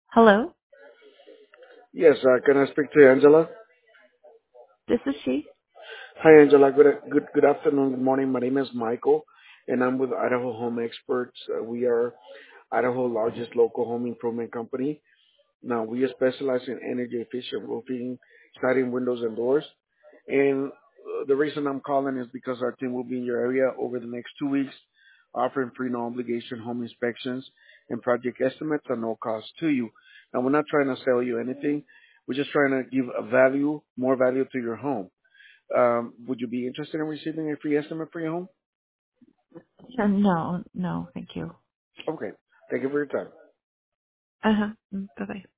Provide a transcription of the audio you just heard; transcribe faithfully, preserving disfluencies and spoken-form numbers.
Hello, Yes, uh, can I speak to Angela? this is she. Hi, Angela. Good, good, good afternoon, good morning. My name is Michael, and I'm with Idaho Home Experts. Uh, we are Idaho's largest local home improvement company. Now, we specialize in energy efficient roofing, siding, windows, and doors. And uh, the reason I'm calling is because our team will be in your area over the next two weeks, offering free no obligation home inspections and project estimates at no cost to you. Now, we're not trying to sell you anything. We're just trying to give a value, more value to your home. Um, would you be interested in receiving a free estimate for your home? Uh, no, no, thank you. Okay. Thank you for your time. Uh huh. Bye bye.